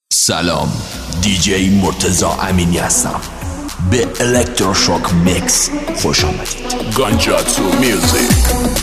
سلام، دیجی مرتضی امینی هستم. به الکتروشوک میکس خوش آمدید. گانجاتسو میوزیک.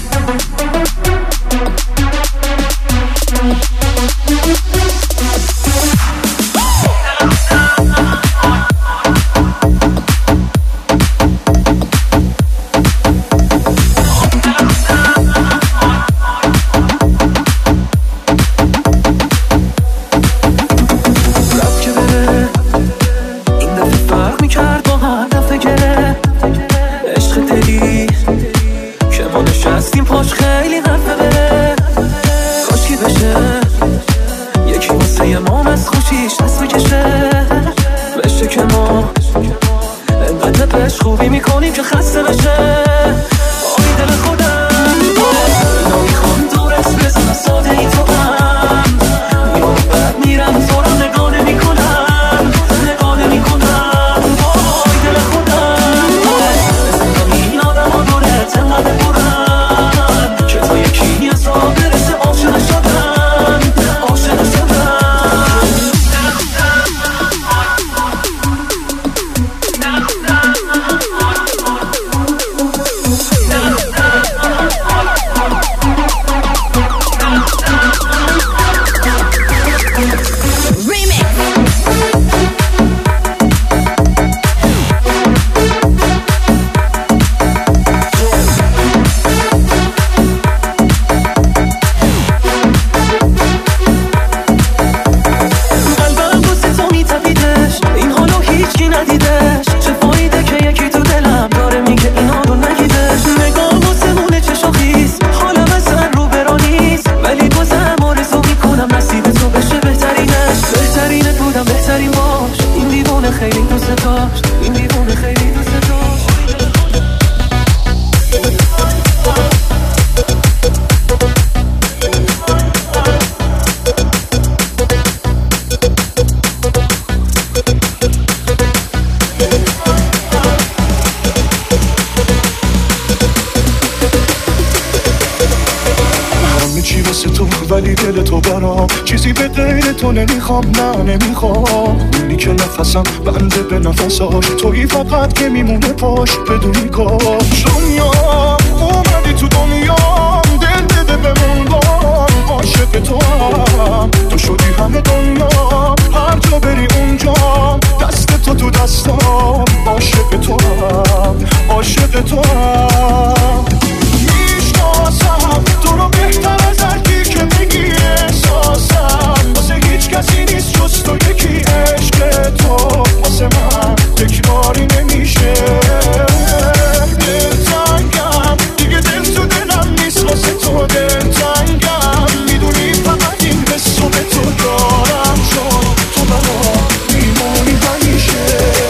خوبی میکنیم که خسته بشه. آی دل خودم اینا میخوام دورت بزنم، ساده ای تو هم میام بعد میرم زورم نگاه نمیکنم. آی دل خودم بزنم این آدم ها دورت انقدر برن که تا یکی از ها برسه عاشق شدن. ولی دل تو برام چیزی به غیر تو نمیخوام، نه نمیخوام. اونی که نفسم بنده به نفساش، تویی فقط که میمونه پاش بدونی کاش. دنیا اومدی تو دنیا، دل بده بمونم، عاشق تو هم تو شدی همه دنیا. هر جا بری اونجا دست تو دستام، عاشق تو هم میشناسم تو رو بهتر از هرکی که بگی احساسم. واسه هیچ کسی نیست جز تو یکی، عشق تو واسه من تکراری نمیشه. دلتنگم دیگه، دل تو دلم نیست واسه تو دلتنگم. میدونی فقط این حسو به تو دارم، چون تو برام میمونی همیشه.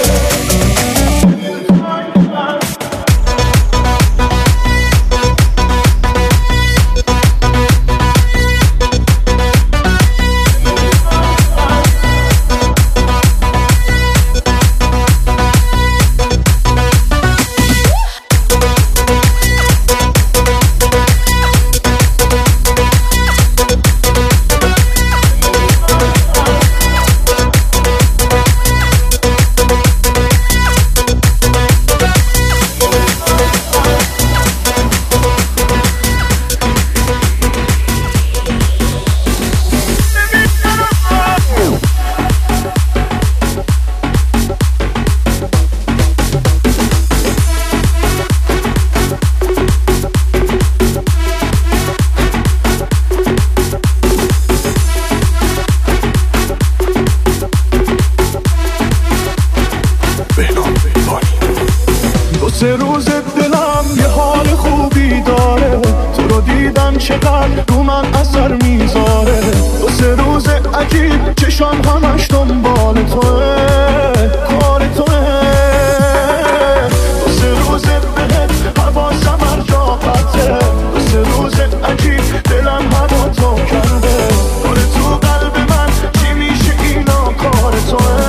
سه روز دلم یه حال خوبی داره، تو رو دیدم چقدر رو من اثر میذاره. دو سه روز عجیب چشم همش دنبال توه، کار توه. دو سه روز بهت حواسم هر جا قطعه، دو سه روز عجیب دلم هوا تو کرده. کار تو قلب من چی میشه اینا، کار توه.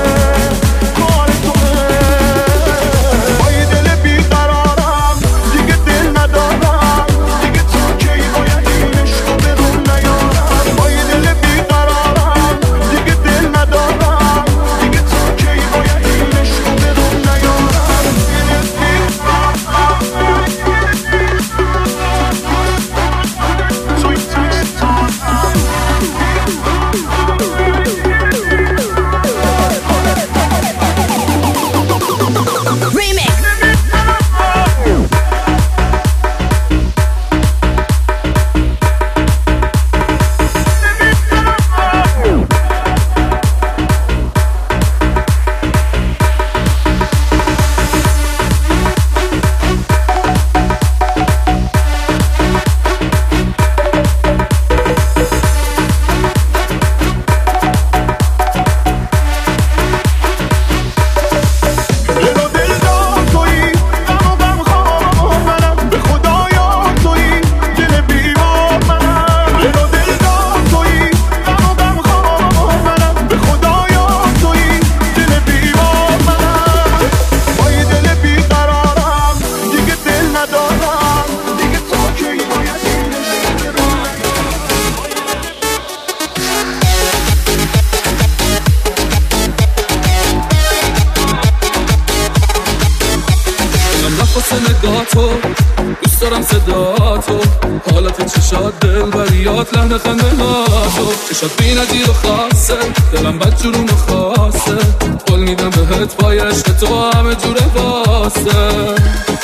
حالت چشات دل بریات لحن خنده هاتو چشات بی نظیر و خاصه دلم بد جلوم خاصه قول میدم بهت پای عشق تو همه جوره واسه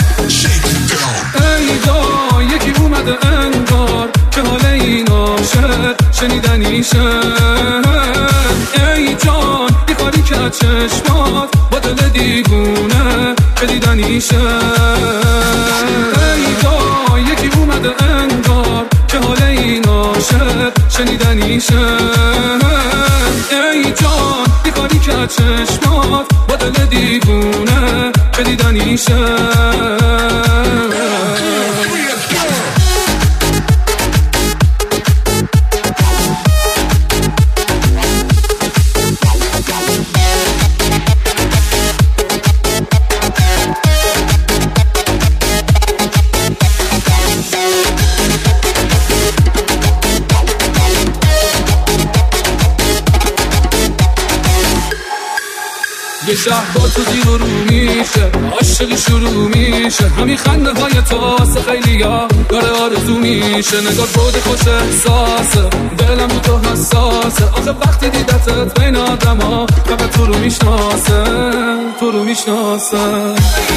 ای دا یکی اومده انگار که حال این عاشق شنیدنیشه ای جان یه کاری که چشمات با دل دیوونه که دیدنیشه ای دا یکی اومده انگار که حال این عاشق شنیدنیشه ای جان یه کاری که چشمات با دل دیوونه که دیدنیشه یه شهر با تو زیر و رو میشه عاشقی شروع میشه همین خنده های تو واسه خیلی ها داره آرزو میشه نگاه بود خوش احساسه دلم رو تو حساسه آخه وقتی دیدتت بین آدم ها فقط تو رو میشناسه تو رو میشناسه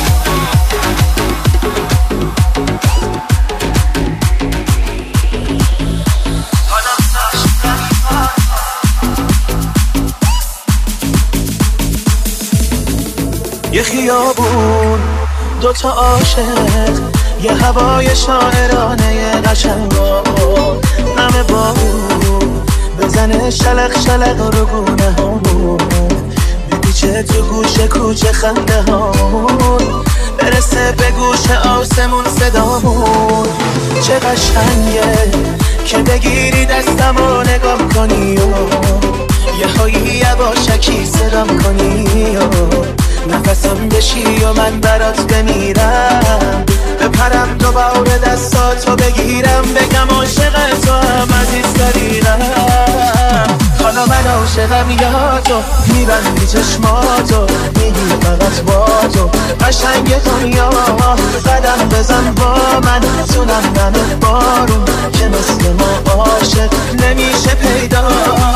یه خیابون دوتا عاشق یه هوای شاعرانه قشنگا همه بارون بزنه شلق شلق رو گونه هامون بپیچه تو گوشه کوچه خنده هامون برسه به گوش آسمون صدامون چه قشنگه که بگیری دستم و نگاه کنی و یه هایی یواشکی صدام کنی و نفسم بشی و من برات بمیرم بپرم دوباره دستاتو بگیرم بگم عاشق تو هم عزیزترینم حالا من عاشقم یا تو میبندی چشماتو میگی فقط با تو قشنگ دنیا قدم بزن با من تونم نمه بارون که مثل ما عاشق نمیشه پیدا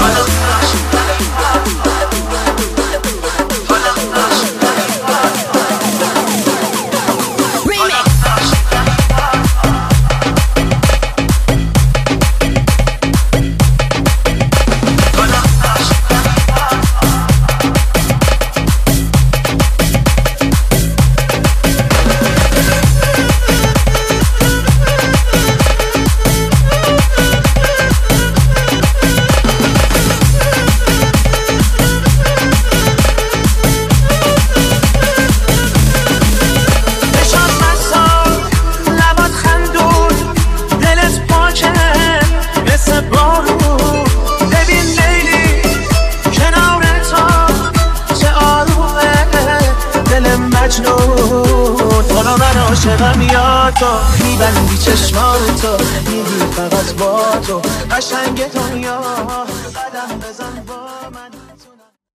حالا من عاشقم یا تو میبندی چشماتو میگی فقط با تو قشنگ دنیا قدم بزن با